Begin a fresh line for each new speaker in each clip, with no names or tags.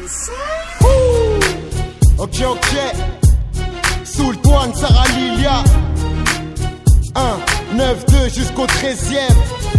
Ok, sous le toit de Sarah Lilia. 1, 9, 2 jusqu'au 13e.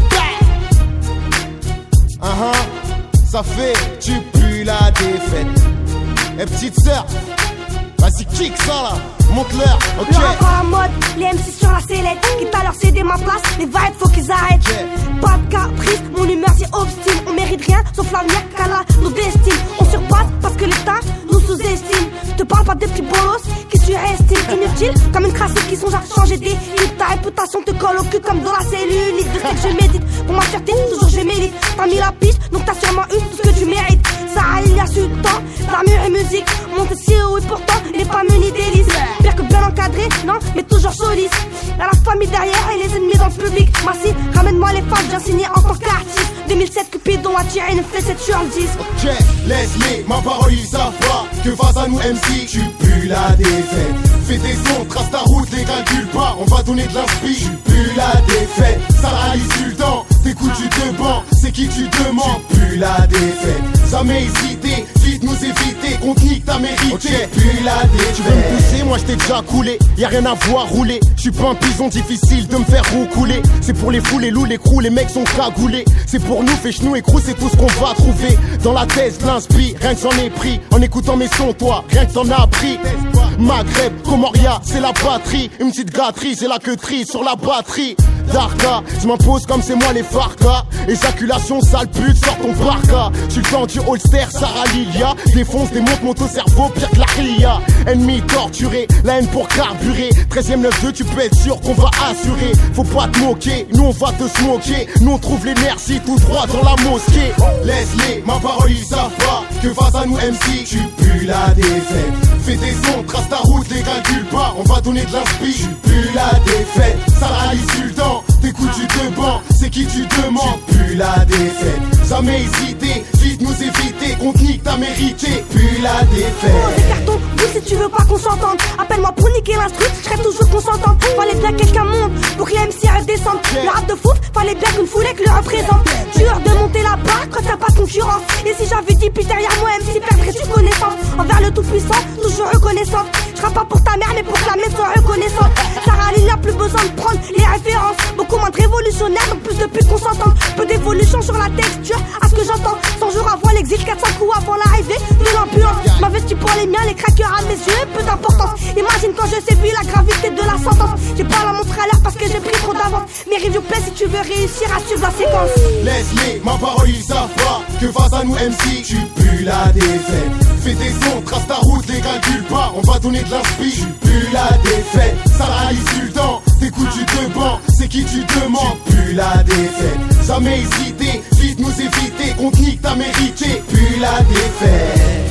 Ça fait, tu pues la défaite. Eh petite sœur, vas-y kick ça là, monte-leur, ok.
Le rap à la mode, les MC sur la sellette. Quitte à leur céder ma place, les vibes faut qu'ils arrêtent. Pas de caprice, mon humeur c'est obstine. On mérite rien, sauf l'avenir qu'à nos destines. On surpasse parce que l'État nous sous-estime. Je te parle pas des petits bolos qui surestiment. Inutiles comme une crassette qui songe à changer des livres. Ta réputation te colle au cul comme dans la cellule. Je sais que je médite, pour ma fierté toujours je mérite. T'as mis la piste, donc t'as sûrement eu tout ce que tu mérites. Ça il y a su le temps, l'armure et musique. Monte si haut et pourtant il est pas muni délice. Pire que bien encadré, non, mais toujours soliste. Y'a la famille derrière et les ennemis dans le public. Merci, ramène-moi les femmes, j'ai signé en tant qu'artiste. 2007, Cupidon a tiré une fessette sur le 10.
Ok, laisse-les, ma parole ils savent pas que face à nous MC, tu pues la défaite. Fais tes sons, trace ta route, les calcule pas, on va donner de l'inspi. Tu pues la défaite, Sarah Sultan, t'écoutes du deban, c'est qui tu demandes. Tu pues la défaite, jamais hésité, vite nous éviter, qu'on te nique, t'as mérité. Okay. Puis la défaite. Tu veux me pousser, moi je t'ai déjà coulé, y'a rien à voir rouler. Je suis pas un pison difficile de me faire roucouler. C'est pour les fous, les loups, les crews, les mecs sont cagoulés. C'est pour nous, fais-nous et crew, c'est tout ce qu'on va trouver. Dans la thèse, l'inspi, rien que j'en ai pris. En écoutant mes sons, toi, rien que t'en as appris. Maghreb, Comoria, c'est la patrie. Une petite gâterie, c'est la queuterie sur la batterie. Darka, je m'impose comme c'est moi les Farka. Éjaculation, sale pute, sors ton parka. J'suis le temps du holster, Sarah Lilia. Défonce, démonte mon cerveau, pire que la ria. Ennemi torturé, la haine pour carburer. 13ème 9-2, tu peux être sûr qu'on va assurer. Faut pas te moquer, nous on va te smoker. Nous on trouve l'énergie tout droit dans la mosquée. Laisse-les, ma parole ils savent pas que face à nous MC, tu pues la défaite. Fais tes sons, trace ta route, les calcule pas, on va donner de l'inspi. Tu pues la défaite, Sarah Sultan, t'écoutes du deban, c'est qui tu demandes. Tu pues la défaite, jamais hésité, vite nous éviter, qu'on te nique, t'as mérité. Puis la défaite.
Des cartons, oui si tu veux pas qu'on s'entende. Appelle-moi pour niquer l'instru, je serai toujours consentante. Fallait bien que quelqu'un monte pour que les MC redescendent. Le rap de foot, fallait bien qu'une foulée que le représente. Tueur de monter la barre quand t'as pas de concurrence. Et si j'avais dit puis derrière moi MC perdrais-tu connaissance. Envers le tout puissant, toujours reconnaissante. Je rappe pas pour ta mère mais pour que la mienne soit reconnaissante. Sarah Lille a plus besoin de prendre les références. Beaucoup moins de révolutionnaires, donc plus de putes qu'on s'entende. Peu d'évolution sur la texture, à ce que j'entends. 100 jours avant l'exil, 400 coups avant l'arrivée de l'ambulance. M'investis pour les miens, les craqueurs à mes yeux, peu d'importance. Imagine quand je sais la gravité de la sentence. J'ai pas la montre à l'heure parce que j'ai pris trop d'avance. Mais review play si tu veux réussir à suivre la séquence.
Laisse-les, ma parole ils savent pas que face à nous MC, tu pues la défaite. Fais tes sons, trace ta route, les calcule pas, on va donner de l'inspi. Tu pues la défaite, Sarah Sultan, t'écoutes du deban, c'est qui tu demandes. Tu pues la défaite, jamais hésité, vite nous éviter, qu'on te nique, t'as mérité. Puis la défaite,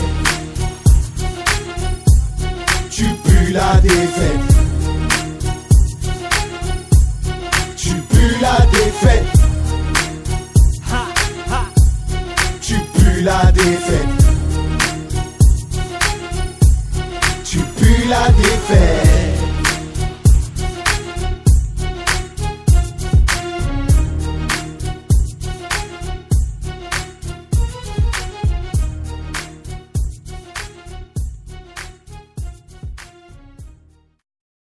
tu pues la défaite. Tu pues la défaite. Tu pues la défaite.